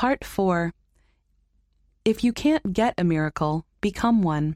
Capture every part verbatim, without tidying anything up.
Part four. If you can't get a miracle, become one.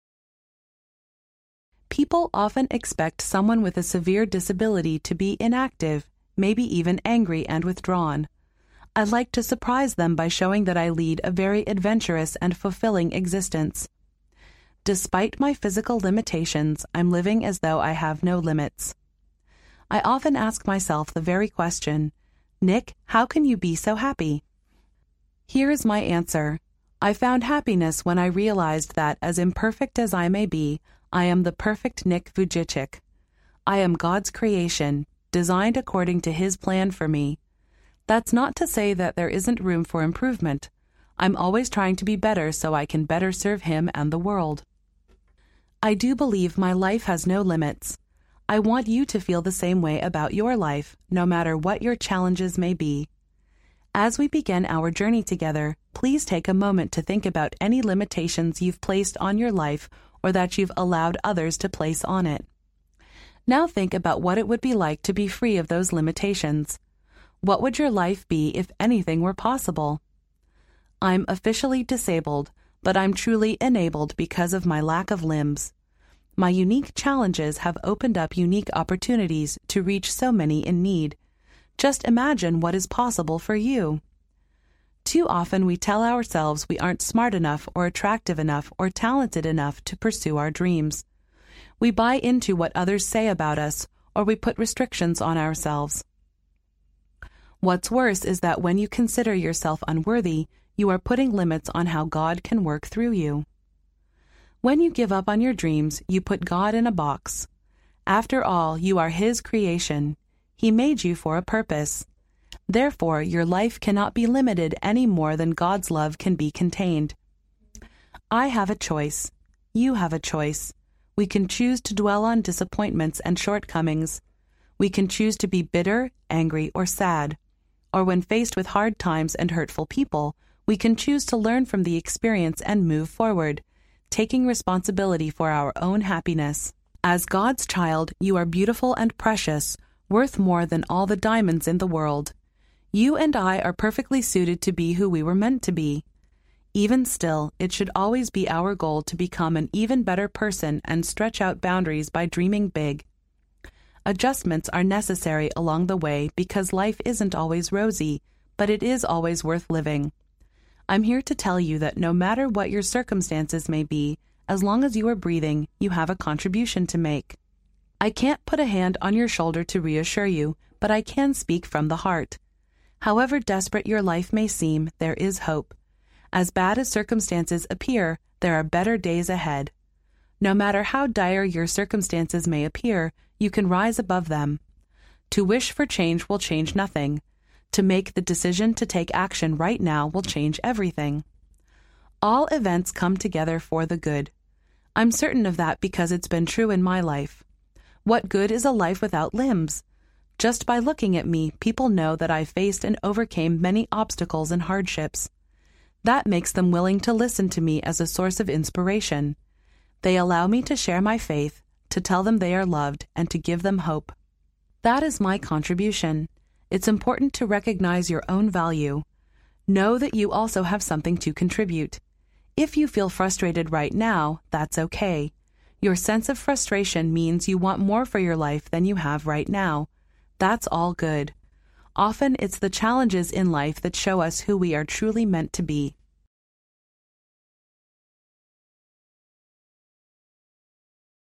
People often expect someone with a severe disability to be inactive, maybe even angry and withdrawn. I like to surprise them by showing that I lead a very adventurous and fulfilling existence. Despite my physical limitations, I'm living as though I have no limits. I often ask myself the very question, Nick, how can you be so happy? Here is my answer. I found happiness when I realized that, as imperfect as I may be, I am the perfect Nick Vujicic. I am God's creation, designed according to His plan for me. That's not to say that there isn't room for improvement. I'm always trying to be better so I can better serve Him and the world. I do believe my life has no limits. I want you to feel the same way about your life, no matter what your challenges may be. As we begin our journey together, please take a moment to think about any limitations you've placed on your life or that you've allowed others to place on it. Now think about what it would be like to be free of those limitations. What would your life be if anything were possible? I'm officially disabled, but I'm truly enabled because of my lack of limbs. My unique challenges have opened up unique opportunities to reach so many in need. Just imagine what is possible for you. Too often we tell ourselves we aren't smart enough or attractive enough or talented enough to pursue our dreams. We buy into what others say about us, or we put restrictions on ourselves. What's worse is that when you consider yourself unworthy, you are putting limits on how God can work through you. When you give up on your dreams, you put God in a box. After all, you are His creation. He made you for a purpose. Therefore, your life cannot be limited any more than God's love can be contained. I have a choice. You have a choice. We can choose to dwell on disappointments and shortcomings. We can choose to be bitter, angry, or sad. Or when faced with hard times and hurtful people, we can choose to learn from the experience and move forward, taking responsibility for our own happiness. As God's child, you are beautiful and precious, worth more than all the diamonds in the world. You and I are perfectly suited to be who we were meant to be. Even still, it should always be our goal to become an even better person and stretch out boundaries by dreaming big. Adjustments are necessary along the way because life isn't always rosy, but it is always worth living. I'm here to tell you that no matter what your circumstances may be, as long as you are breathing, you have a contribution to make. I can't put a hand on your shoulder to reassure you, but I can speak from the heart. However desperate your life may seem, there is hope. As bad as circumstances appear, there are better days ahead. No matter how dire your circumstances may appear, you can rise above them. To wish for change will change nothing. To make the decision to take action right now will change everything. All events come together for the good. I'm certain of that because it's been true in my life. What good is a life without limbs? Just by looking at me, people know that I faced and overcame many obstacles and hardships. That makes them willing to listen to me as a source of inspiration. They allow me to share my faith, to tell them they are loved, and to give them hope. That is my contribution. It's important to recognize your own value. Know that you also have something to contribute. If you feel frustrated right now, that's okay. Your sense of frustration means you want more for your life than you have right now. That's all good. Often it's the challenges in life that show us who we are truly meant to be.